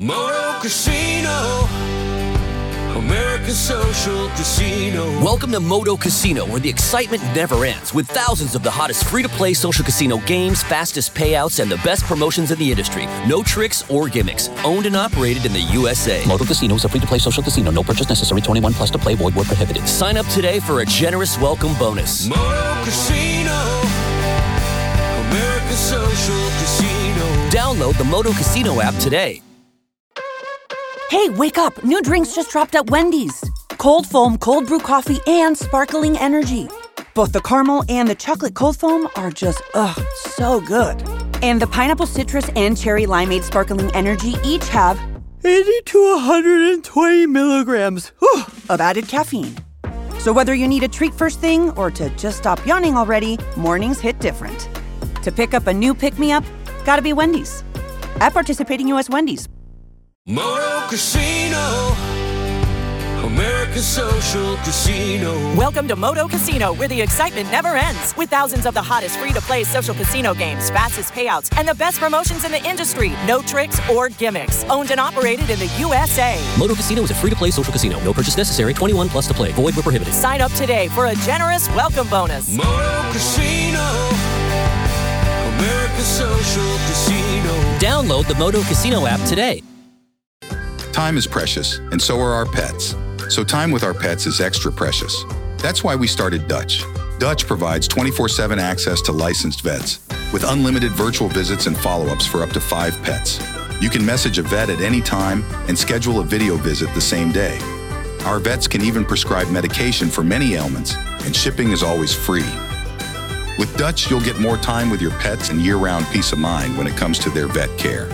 Moto Casino, American Social Casino. Welcome to Moto Casino, where the excitement never ends, with thousands of the hottest free-to-play social casino games, fastest payouts, and the best promotions in the industry. No tricks or gimmicks. Owned and operated in the USA. Moto Casino is a free-to-play social casino. No purchase necessary. 21 plus to play. Void where prohibited. Sign up today for a generous welcome bonus. Moto Casino, American Social Casino. Download the Moto Casino app today. Hey, wake up. New drinks just dropped at Wendy's. Cold foam, cold brew coffee, and sparkling energy. Both the caramel and the chocolate cold foam are just, so good. And the pineapple citrus and cherry limeade sparkling energy each have 80 to 120 milligrams of added caffeine. So whether you need a treat first thing or to just stop yawning already, mornings hit different. To pick up a new pick-me-up, gotta be Wendy's. At participating U.S. Wendy's. Moto Casino, American Social Casino. Welcome to Moto Casino, where the excitement never ends. With thousands of the hottest free-to-play social casino games, fastest payouts, and the best promotions in the industry. No tricks or gimmicks. Owned and operated in the USA. Moto Casino is a free-to-play social casino. No purchase necessary. 21 plus to play. Void where prohibited. Sign up today for a generous welcome bonus. Moto Casino, American Social Casino. Download the Moto Casino app today. Time is precious, and so are our pets. So time with our pets is extra precious. That's why we started Dutch. Dutch provides 24/7 access to licensed vets, with unlimited virtual visits and follow-ups for up to 5 pets. You can message a vet at any time and schedule a video visit the same day. Our vets can even prescribe medication for many ailments, and shipping is always free. With Dutch, you'll get more time with your pets and year-round peace of mind when it comes to their vet care.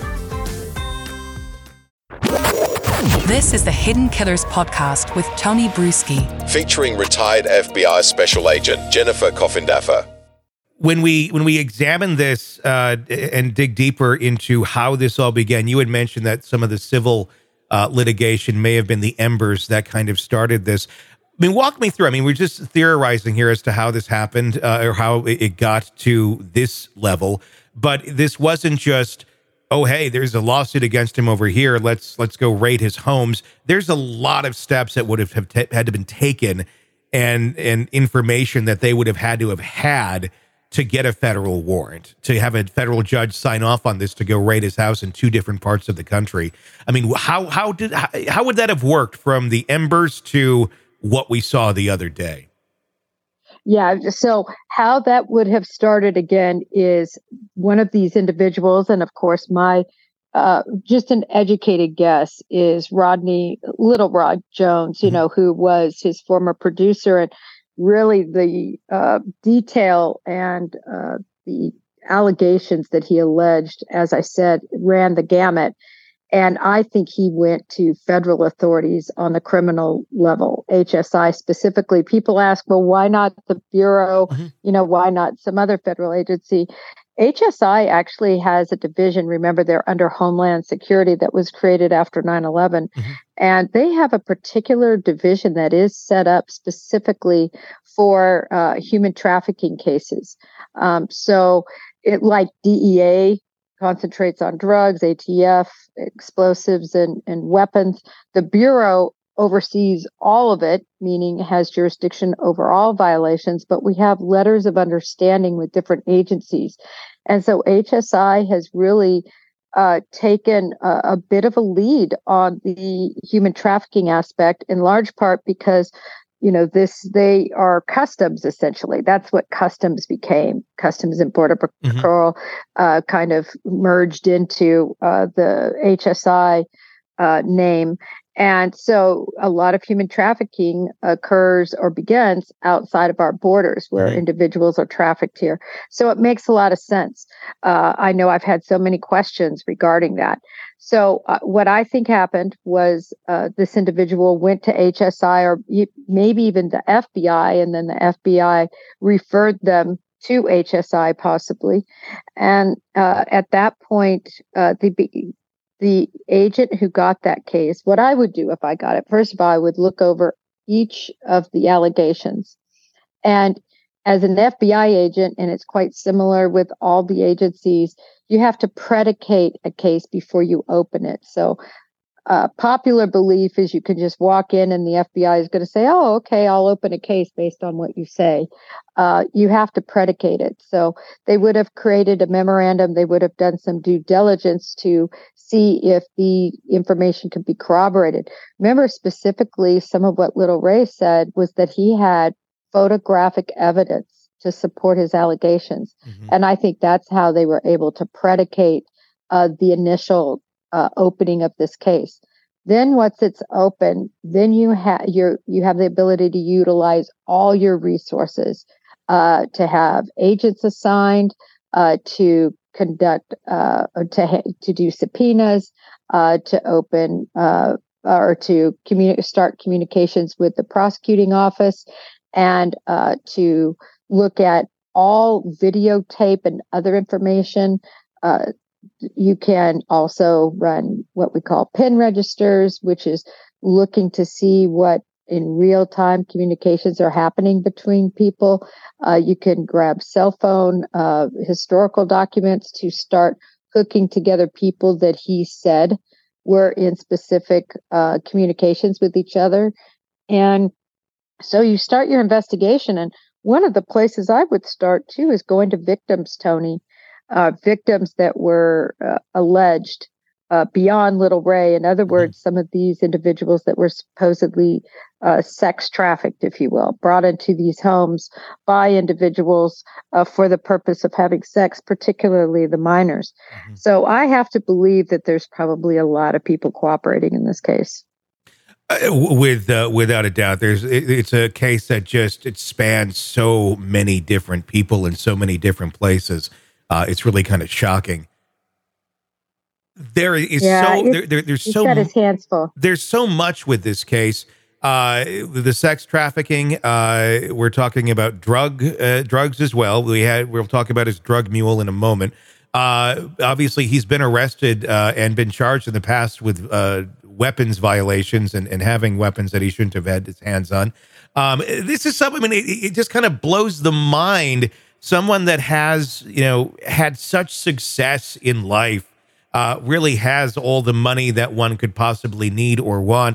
This is the Hidden Killers podcast with Tony Bruschi. Featuring retired FBI Special Agent Jennifer Coffindaffer. When we examine this and dig deeper into how this all began, you had mentioned that some of the civil litigation may have been the embers that kind of started this. I mean, walk me through. I mean, we're just theorizing here as to how this happened or how it got to this level. But this wasn't just, oh, hey, there's a lawsuit against him over here. Let's go raid his homes. There's a lot of steps that would have had to been taken and information that they would have had to get a federal warrant, to have a federal judge sign off on this to go raid his house in 2 different parts of the country. I mean, how would that have worked from the embers to what we saw the other day? Yeah, so how that would have started again is one of these individuals, and of course my just an educated guess is Little Rod Jones, who was his former producer, and really the detail and the allegations that he alleged, as I said, ran the gamut. And I think he went to federal authorities on the criminal level, HSI specifically. People ask, well, why not the Bureau? Why not some other federal agency? HSI actually has a division. Remember, they're under Homeland Security that was created after 9/11. And they have a particular division that is set up specifically for human trafficking cases. So it, like DEA, concentrates on drugs, ATF, explosives, and weapons. The Bureau oversees all of it, meaning has jurisdiction over all violations, but we have letters of understanding with different agencies. And so HSI has really taken a bit of a lead on the human trafficking aspect, in large part because they are customs, essentially. That's what customs became. Customs and Border Patrol kind of merged into the HSI name. And so a lot of human trafficking occurs or begins outside of our borders where individuals are trafficked here. So it makes a lot of sense. I know I've had so many questions regarding that. So what I think happened was this individual went to HSI or maybe even the FBI, and then the FBI referred them to HSI possibly. And at that point, the agent who got that case, what I would do if I got it, first of all, I would look over each of the allegations. And as an FBI agent, and it's quite similar with all the agencies, you have to predicate a case before you open it. So popular belief is you can just walk in and the FBI is going to say, oh, okay, I'll open a case based on what you say. You have to predicate it. So they would have created a memorandum. They would have done some due diligence to see if the information could be corroborated. Remember, specifically, some of what Little Ray said was that he had photographic evidence to support his allegations. Mm-hmm. And I think that's how they were able to predicate the initial opening of this case. Then once it's open, then you have the ability to utilize all your resources, to have agents assigned, to conduct, to do subpoenas, to open or to start communications with the prosecuting office, and to look at all videotape and other information. You can also run what we call PIN registers, which is looking to see what in real time communications are happening between people. You can grab cell phone historical documents to start hooking together people that he said were in specific communications with each other. And so you start your investigation. And one of the places I would start too is going to victims, Tony. Victims that were alleged beyond Little Ray. In other words, some of these individuals that were supposedly sex trafficked, if you will, brought into these homes by individuals for the purpose of having sex, particularly the minors. Mm-hmm. So I have to believe that there's probably a lot of people cooperating in this case. Without a doubt, it's a case that it spans so many different people in so many different places. It's really kind of shocking. There's so much with this case. The sex trafficking. We're talking about drugs as well. We'll talk about his drug mule in a moment. Obviously, he's been arrested and been charged in the past with weapons violations and having weapons that he shouldn't have had his hands on. This is something. I mean, it just kind of blows the mind. Someone that has, had such success in life, really has all the money that one could possibly need or want.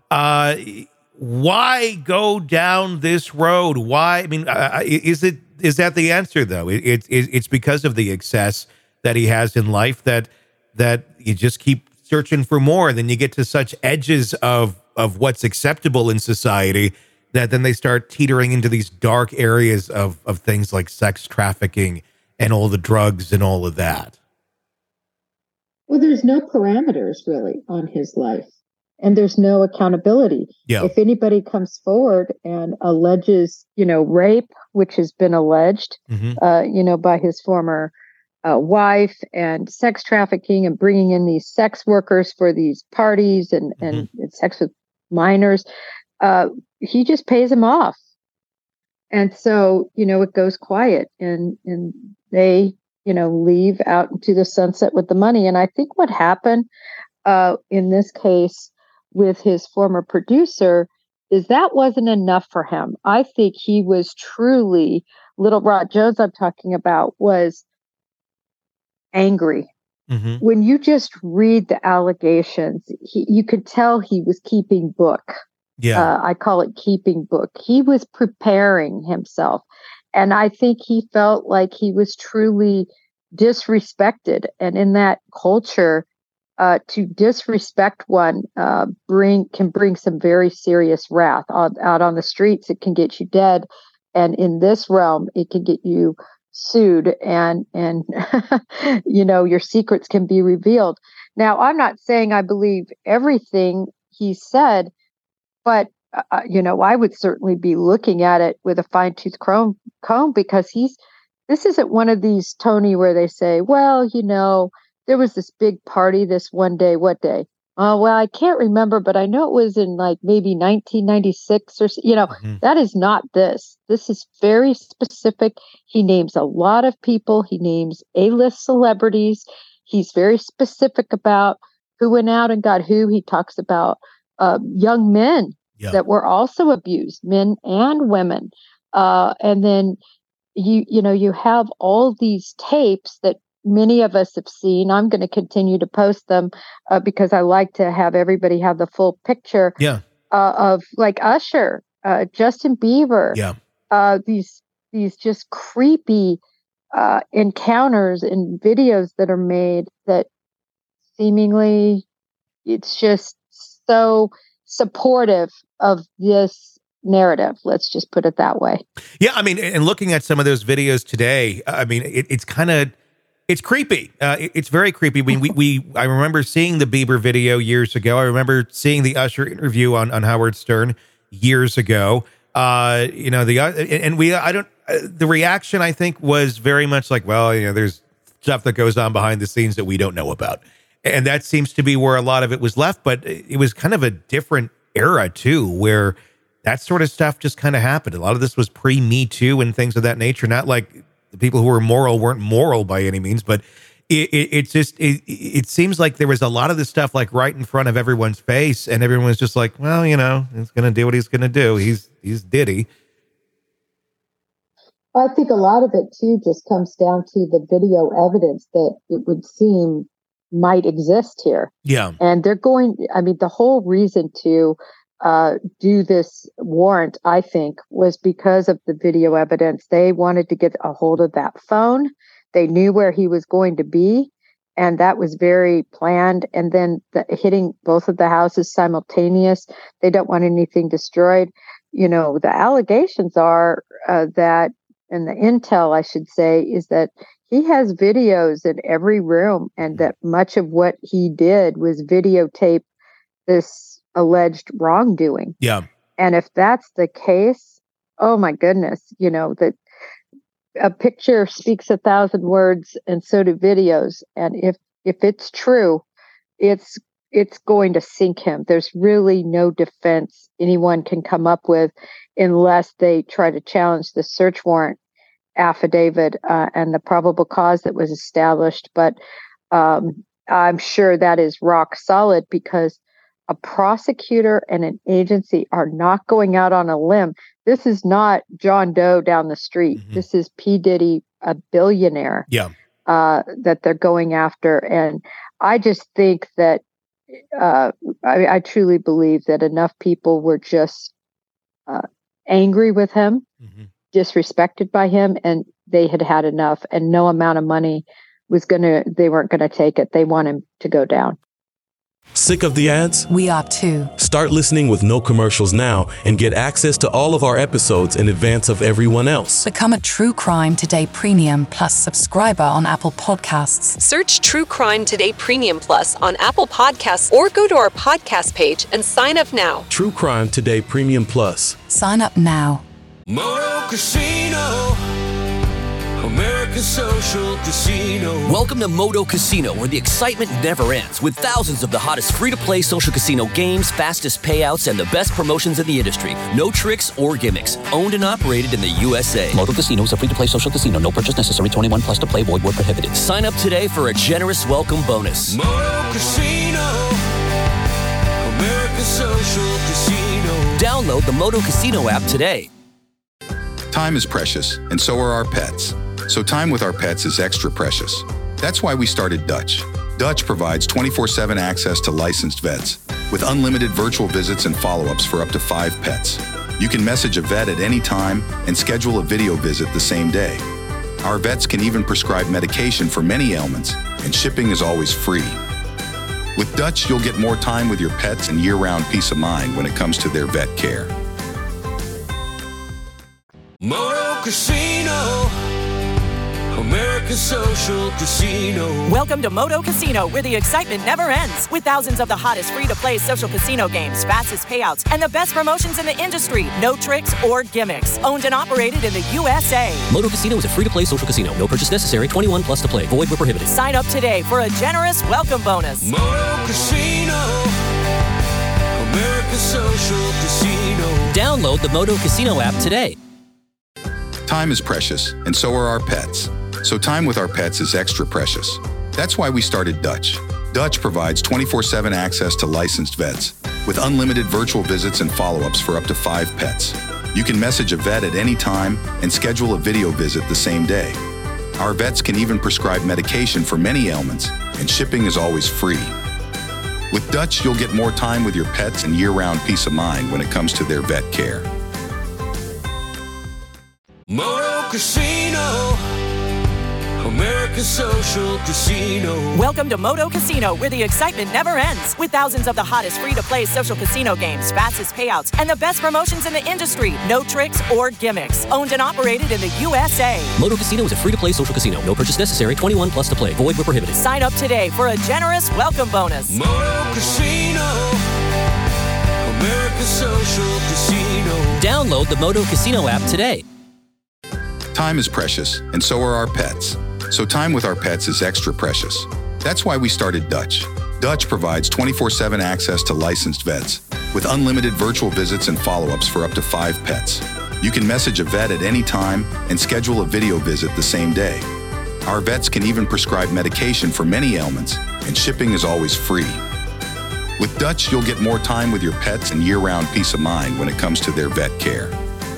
Why go down this road? Why? I mean, is that the answer though? It's because of the excess that he has in life that you just keep searching for more. Then you get to such edges of what's acceptable in society that then they start teetering into these dark areas of things like sex trafficking and all the drugs and all of that. Well, there's no parameters really on his life, and there's no accountability. Yeah. If anybody comes forward and alleges, rape, which has been alleged, mm-hmm. By his former wife, and sex trafficking and bringing in these sex workers for these parties and sex with minors, he just pays them off. And so, it goes quiet and they, leave out into the sunset with the money. And I think what happened in this case with his former producer is that wasn't enough for him. I think he was truly, Little Rod Jones I'm talking about, was angry. Mm-hmm. When you just read the allegations, you could tell he was keeping book. Yeah, I call it keeping book. He was preparing himself. And I think he felt like he was truly disrespected. And in that culture, to disrespect one can bring some very serious wrath. Out on the streets, it can get you dead. And in this realm, it can get you sued and your secrets can be revealed. Now, I'm not saying I believe everything he said, but, I would certainly be looking at it with a fine-tooth comb because this isn't one of these, Tony, where they say, well, there was this big party this one day. What day? Oh, well, I can't remember, but I know it was in like maybe 1996 or, mm-hmm. That is not this. This is very specific. He names a lot of people. He names A-list celebrities. He's very specific about who went out and got who. He talks about young men that were also abused, men and women. And then you have all these tapes that many of us have seen. I'm going to continue to post them because I like to have everybody have the full picture. Yeah. Of like Usher, Justin Bieber. Yeah. These just creepy encounters and videos that are made that seemingly it's just so supportive of this narrative. Let's just put it that way. Yeah. I mean, and looking at some of those videos today, I mean, it's creepy. It's very creepy. I remember seeing the Bieber video years ago. I remember seeing the Usher interview on Howard Stern years ago. The reaction I think was very much like, well, there's stuff that goes on behind the scenes that we don't know about. And that seems to be where a lot of it was left, but it was kind of a different era too, where that sort of stuff just kind of happened. A lot of this was pre-Me Too and things of that nature. Not like the people who were moral weren't moral by any means, but it seems like there was a lot of this stuff like right in front of everyone's face, and everyone was just like, well, he's going to do what he's going to do. He's Diddy. I think a lot of it too just comes down to the video evidence that it would seem might exist here. Yeah. And the whole reason to do this warrant, I think, was because of the video evidence. They wanted to get a hold of that phone. They knew where he was going to be, and that was very planned. And then hitting both of the houses simultaneous. They don't want anything destroyed. The allegations are that, and the intel, I should say, is that he has videos in every room, and that much of what he did was videotape this alleged wrongdoing. Yeah. And if that's the case, oh my goodness, that a picture speaks 1,000 words, and so do videos. And if it's true, it's going to sink him. There's really no defense anyone can come up with unless they try to challenge the search warrant affidavit and the probable cause that was established. But I'm sure that is rock solid, because a prosecutor and an agency are not going out on a limb. This is not John Doe down the street. Mm-hmm. This is P. Diddy, a billionaire. Yeah. That they're going after. And I just think that I truly believe that enough people were just angry with him, mm-hmm. disrespected by him, and they had enough, and no amount of money they weren't going to take it. They want him to go down. Sick of the ads? We are too. Start listening with no commercials now and get access to all of our episodes in advance of everyone else. Become a True Crime Today Premium Plus subscriber on Apple Podcasts. Search True Crime Today Premium Plus on Apple Podcasts or go to our podcast page and sign up now. True Crime Today Premium Plus. Sign up now. Moto Casino, American Social Casino. Welcome to Moto Casino, where the excitement never ends, with thousands of the hottest free-to-play social casino games, fastest payouts, and the best promotions in the industry. No tricks or gimmicks. Owned and operated in the USA. Moto Casino is a free-to-play social casino. No purchase necessary. 21 plus to play. Void where prohibited. Sign up today for a generous welcome bonus. Moto Casino, American Social Casino. Download the Moto Casino app today. Time is precious, and so are our pets. So time with our pets is extra precious. That's why we started Dutch. Dutch provides 24/7 access to licensed vets with unlimited virtual visits and follow-ups for up to 5 pets. You can message a vet at any time and schedule a video visit the same day. Our vets can even prescribe medication for many ailments, and shipping is always free. With Dutch, you'll get more time with your pets and year-round peace of mind when it comes to their vet care. Moto Casino, American Social Casino. Welcome to Moto Casino, where the excitement never ends. With thousands of the hottest free-to-play social casino games, fastest payouts, and the best promotions in the industry. No tricks or gimmicks. Owned and operated in the USA. Moto Casino is a free-to-play social casino. No purchase necessary. 21 plus to play. Void where prohibited. Sign up today for a generous welcome bonus. Moto Casino, American Social Casino. Download the Moto Casino app today. Time is precious, and so are our pets. So time with our pets is extra precious. That's why we started Dutch. Dutch provides 24/7 access to licensed vets with unlimited virtual visits and follow-ups for up to 5 pets. You can message a vet at any time and schedule a video visit the same day. Our vets can even prescribe medication for many ailments, and shipping is always free. With Dutch, you'll get more time with your pets and year-round peace of mind when it comes to their vet care. Moto Casino, American Social Casino. Welcome to Moto Casino, where the excitement never ends. With thousands of the hottest free-to-play social casino games, fastest payouts, and the best promotions in the industry. No tricks or gimmicks. Owned and operated in the USA. Moto Casino is a free-to-play social casino. No purchase necessary. 21 plus to play. Void where prohibited. Sign up today for a generous welcome bonus. Moto Casino, American Social Casino. Download the Moto Casino app today. Time is precious, and so are our pets. So time with our pets is extra precious. That's why we started Dutch. Dutch provides 24/7 access to licensed vets, with unlimited virtual visits and follow-ups for up to 5 pets. You can message a vet at any time and schedule a video visit the same day. Our vets can even prescribe medication for many ailments, and shipping is always free. With Dutch, you'll get more time with your pets and year-round peace of mind when it comes to their vet care.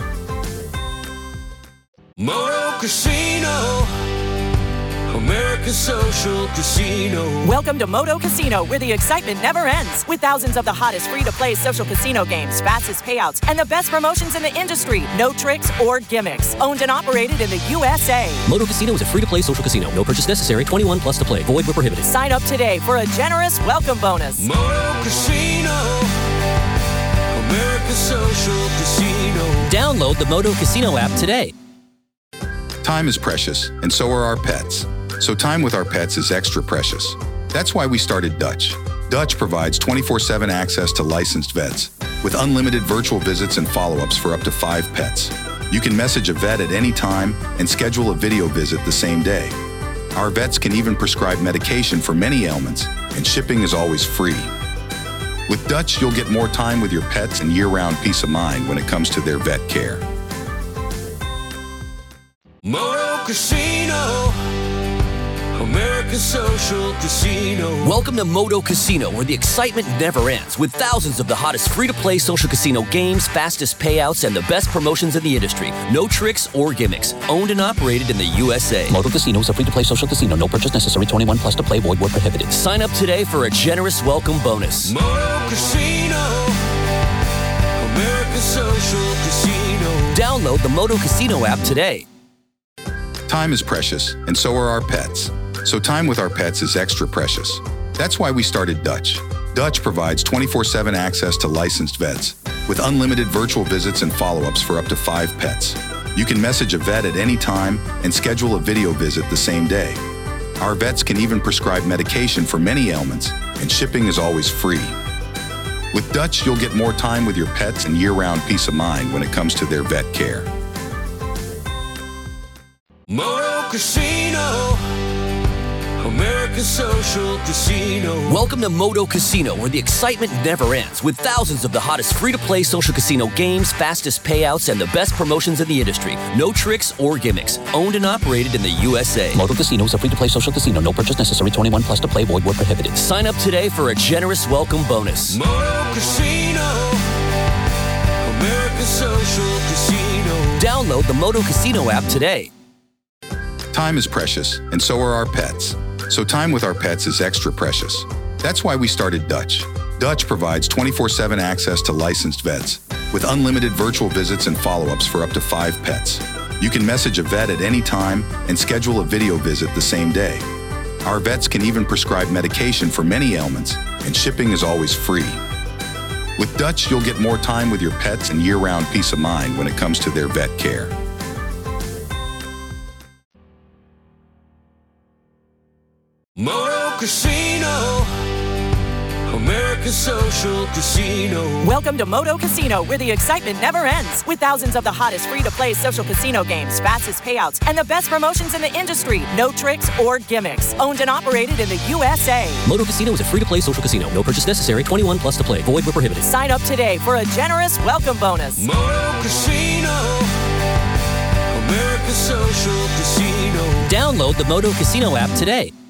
Moto Casino, American Social Casino. Welcome to Moto Casino, where the excitement never ends. With thousands of the hottest free-to-play social casino games, fastest payouts, and the best promotions in the industry. No tricks or gimmicks. Owned and operated in the USA. Moto Casino is a free-to-play social casino. No purchase necessary. 21 plus to play. Void where prohibited. Sign up today for a generous welcome bonus. Moto Casino, American Social Casino. Download the Moto Casino app today. Time is precious, and so are our pets. So time with our pets is extra precious. That's why we started Dutch. Dutch provides 24/7 access to licensed vets, with unlimited virtual visits and follow-ups for up to 5 pets. You can message a vet at any time and schedule a video visit the same day. Our vets can even prescribe medication for many ailments, and shipping is always free. With Dutch, you'll get more time with your pets and year-round peace of mind when it comes to their vet care. Moto Casino, American Social Casino. Welcome to Moto Casino, where the excitement never ends. With thousands of the hottest free-to-play social casino games, fastest payouts, and the best promotions in the industry. No tricks or gimmicks. Owned and operated in the USA. Moto Casino is a free-to-play social casino. No purchase necessary. 21 plus to play. Void where prohibited. Sign up today for a generous welcome bonus. Moto Casino, American Social Casino. Download the Moto Casino app today. Time is precious, and so are our pets. So time with our pets is extra precious. That's why we started Dutch. Dutch provides 24/7 access to licensed vets, with unlimited virtual visits and follow-ups for up to 5 pets. You can message a vet at any time and schedule a video visit the same day. Our vets can even prescribe medication for many ailments, and shipping is always free. With Dutch, you'll get more time with your pets and year-round peace of mind when it comes to their vet care. Moto Casino, American Social Casino. Welcome to Moto Casino, where the excitement never ends. With thousands of the hottest free-to-play social casino games, fastest payouts, and the best promotions in the industry. No tricks or gimmicks. Owned and operated in the USA. Moto Casino is a free-to-play social casino. No purchase necessary. 21 plus to play. Void where prohibited. Sign up today for a generous welcome bonus. Moto Casino, American Social Casino. Download the Moto Casino app today. Time is precious, and so are our pets. So time with our pets is extra precious. That's why we started Dutch. Dutch provides 24/7 access to licensed vets, with unlimited virtual visits and follow-ups for up to 5 pets. You can message a vet at any time and schedule a video visit the same day. Our vets can even prescribe medication for many ailments, and shipping is always free. With Dutch, you'll get more time with your pets and year-round peace of mind when it comes to their vet care. Moto Casino, American Social Casino. Welcome to Moto Casino, where the excitement never ends. With thousands of the hottest free-to-play social casino games, fastest payouts, and the best promotions in the industry. No tricks or gimmicks. Owned and operated in the USA. Moto Casino is a free-to-play social casino. No purchase necessary. 21 plus to play. Void where prohibited. Sign up today for a generous welcome bonus. Moto Casino, American Social Casino. Download the Moto Casino app today.